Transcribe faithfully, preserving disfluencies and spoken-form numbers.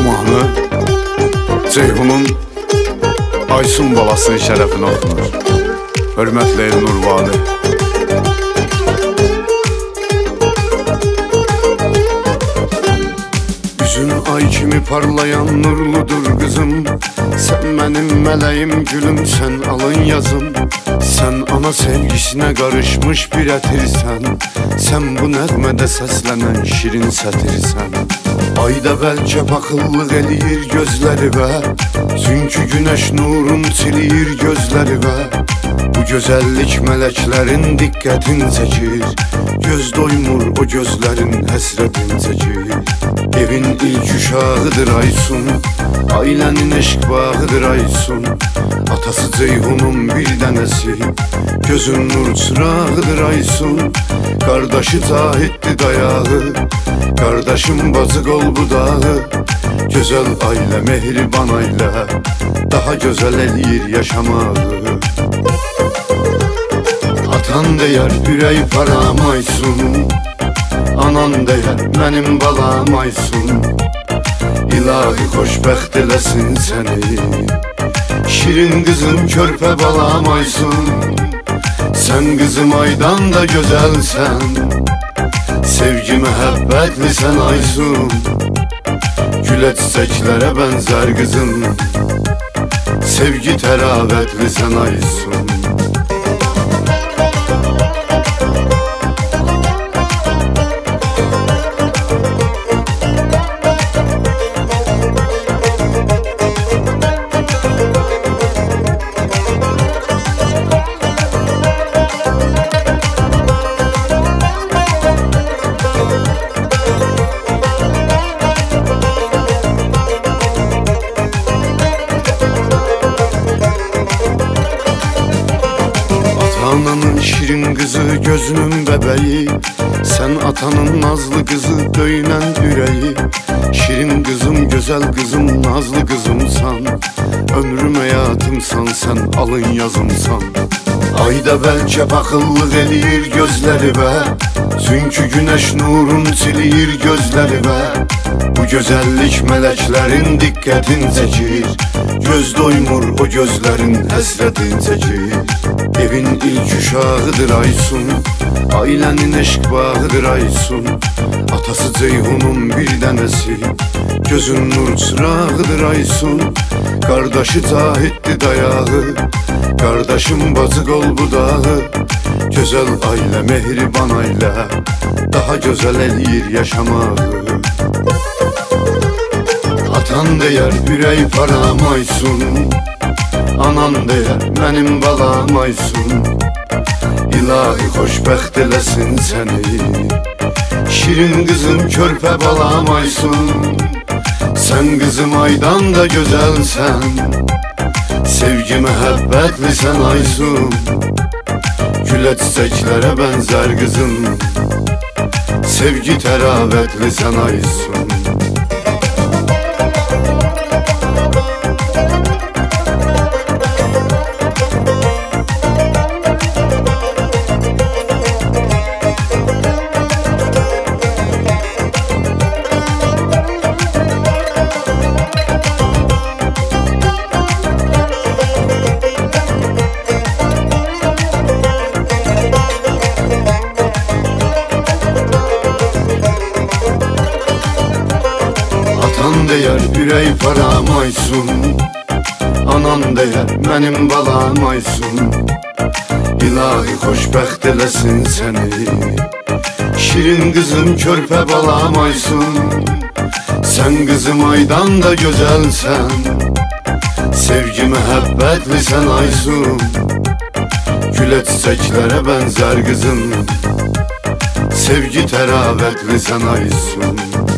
mahnı Ceyhun'un Aysun balasının şərəfinə oxunur. Hörmətli Nurvali. Üzün ay kimi parlayan nurludur qızım, sən mənim mələyim gülüm, sən alın yazım. Sən ana sevgisinə qarışmış bir ətirsən, sən bu nəğmədə səslənən şirin sətirsən. Ayda bəlkə baxıllıq eləyir gözləri və çünki günəş nurun siliyir gözləri və bu gözəllik mələklərin diqqətin çəkir. Göz doymur o gözlərin həsrətin çəkir. Evin ilk uşağıdır Aysun, ailənin eşq bağıdır Aysun. Atası Ceyhun'un bir dənəsi, gözün nur çırağıdır Aysun. Qardaşı Cahiddi dayağı, qardaşım bacı qol budağı. Gözəl ailə, mehriban ailə daha gözəl eləyir yaşamağı. Atan deyər ürək param Aysun, anan deyər mənim balam Aysun. İlahi xoşbəxt eləsin səni, şirin qızım körpə balam Aysun. Sən qızım aydan da gözəlsən, sevgi məhəbbətlisən Aysun. Gülə çiçəklərə bənzər qızım, sevgi təravətlisən Aysun. Ananın şirin qızı, gözünün bəbəyi, sən atanın nazlı qızı, döynən ürəyi. Şirin qızım, gözəl qızım, nazlı qızımsan, ömrüm həyatımsan, sən alın yazımsan. Ayda bəlkə baxıllıq eləyir gözləri və çünki günəş nurun siliyir gözləri və bu gözəllik mələklərin diqqətin çəkir. Göz doymur o gözlərin həsrətin çəkir. Evin ilk uşağıdır Aysun, ailənin eşq bağıdır Aysun. Atası Ceyhun'un bir dənəsi, gözün nur çırağıdır Aysun. Qardaşı Cahiddi dayağı, qardaşım bacı qol budağı. Gözəl ailə, mehriban ailə daha gözəl eləyir yaşamağı. Atan deyər ürək param Aysun, anan deyər mənim balam Aysun. İlahi xoşbəxt eləsin səni, şirin qızım körpə balam Aysun. Sən qızım aydan da gözəlsən, sevgi məhəbbətlisən Aysun. Gülə çiçəklərə bənzər qızım, sevgi təravətlisən Aysun. Atan deyər ürək param Aysun, anan deyər mənim balam Aysun. İlahi xoşbəxt eləsin səni, şirin qızım körpə balam Aysun. Sən qızım aydan da gözəlsən, sevgi məhəbbətlisən Aysun. Gülə çiçəklərə bənzər qızım, sevgi təravətlisən Aysun.